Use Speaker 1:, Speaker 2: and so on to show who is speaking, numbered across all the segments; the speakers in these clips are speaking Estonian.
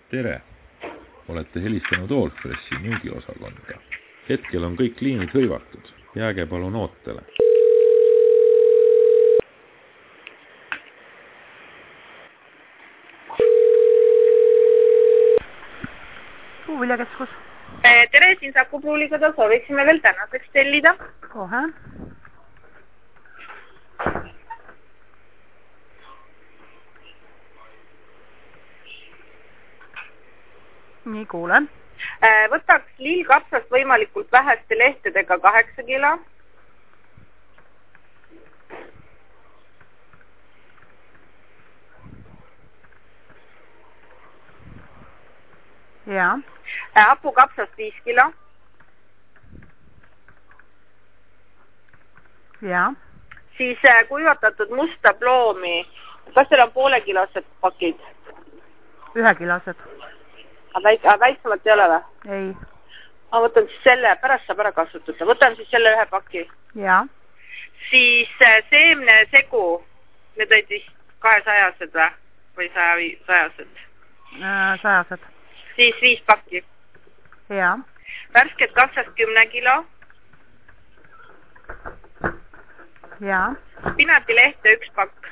Speaker 1: Tere! Olete helistanud Allfressi müügiosakonda. Hetkel on kõik liinid hõivatud. Jääge palun ootele.
Speaker 2: Puuviljakeskus.
Speaker 3: Tere, siin Saku Pruulikodal sooviksime veel tänaseks tellida.
Speaker 2: Kohe. Nii, kuulen.
Speaker 3: Võtaks lillkapsast võimalikult väheste lehtedega 8 kilo.
Speaker 2: Ja.
Speaker 3: Hapukapsast 5 kilo.
Speaker 2: Ja.
Speaker 3: Siis kuivatatud musta ploomi. Kas teil on poolekilosed pakid?
Speaker 2: 1-kilosed.
Speaker 3: Väiksemat ei ole või?
Speaker 2: Ei.
Speaker 3: Ma võtan siis selle, pärast saab ära kasutada. Võtan siis selle 1 paki.
Speaker 2: Ja.
Speaker 3: Siis seemne segu. Need olid vist 200-sed või 100-sed?
Speaker 2: 100-sed.
Speaker 3: Siis 5 pakki.
Speaker 2: Ja.
Speaker 3: Värsket kapsast 10 kilo.
Speaker 2: Ja.
Speaker 3: Spinatilehte 1 pakk.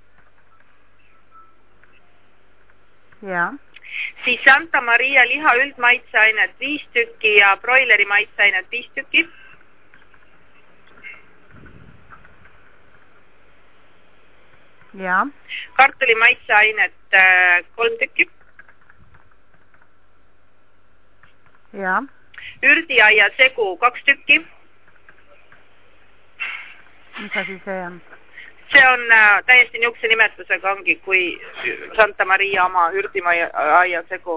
Speaker 2: Ja.
Speaker 3: Siis Santa Maria liha üldmaitseainet 5 tükki ja broileri maitseainet 5 tükki.
Speaker 2: Ja.
Speaker 3: Kartuli maitseainet 3 tükki.
Speaker 2: Ja.
Speaker 3: Ürdiaia segu 2 tükki.
Speaker 2: Mis asi see on?
Speaker 3: See on täiesti niisuguse nimetusega ongi kui Santa Maria oma ürdiaia segu.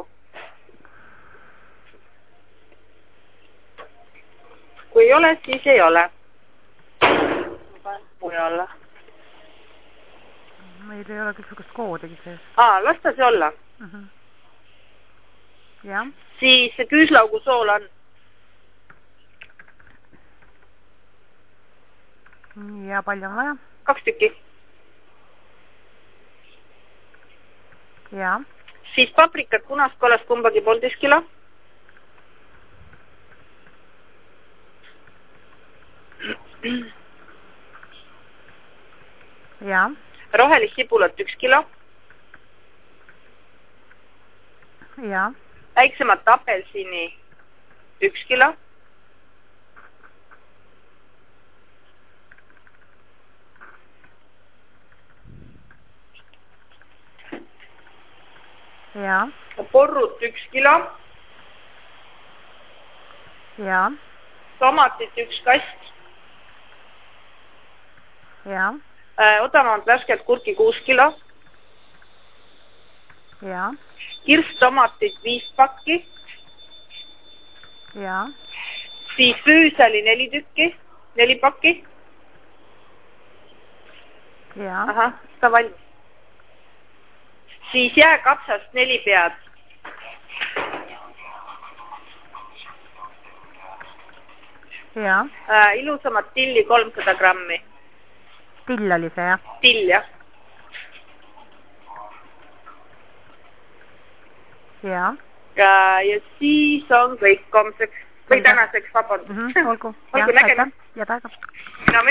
Speaker 3: Kui ei ole, siis ei ole. Mujalla.
Speaker 2: Meil ei ole küll sellist koodigi sees.
Speaker 3: Las ta see olla.
Speaker 2: Ja.
Speaker 3: Siis küüslaugu sool on.
Speaker 2: Ja palju on vaja?
Speaker 3: 2 tükki.
Speaker 2: Ja.
Speaker 3: Siis paprikat punast kollast kumbagi 1,5 kilo.
Speaker 2: Ja.
Speaker 3: Rohelist sibulat 1 kilo.
Speaker 2: Ja.
Speaker 3: Väiksemat apelsini 1 kilo.
Speaker 2: Ja.
Speaker 3: Porrut 1 kilo.
Speaker 2: Ja.
Speaker 3: Tomatit 1 kast.
Speaker 2: Ja.
Speaker 3: Odavamalt värsket kurki 6 kilo.
Speaker 2: Ja.
Speaker 3: Kirstomatit 5 pakki.
Speaker 2: Ja.
Speaker 3: Siis füüsali 4 tükki, 4 pakki.
Speaker 2: Ja.
Speaker 3: Ahah, ta valmis. Siis jääkapsast 4 pead.
Speaker 2: Ja.
Speaker 3: Ilusamat tilli 300 grammi.
Speaker 2: Till oli see, jah?
Speaker 3: Till, jah.
Speaker 2: Ja.
Speaker 3: Ja siis on kõik homseks või tänaseks, vabandust.
Speaker 2: Olgu.
Speaker 3: Olgu nägemist.
Speaker 2: Ja taega.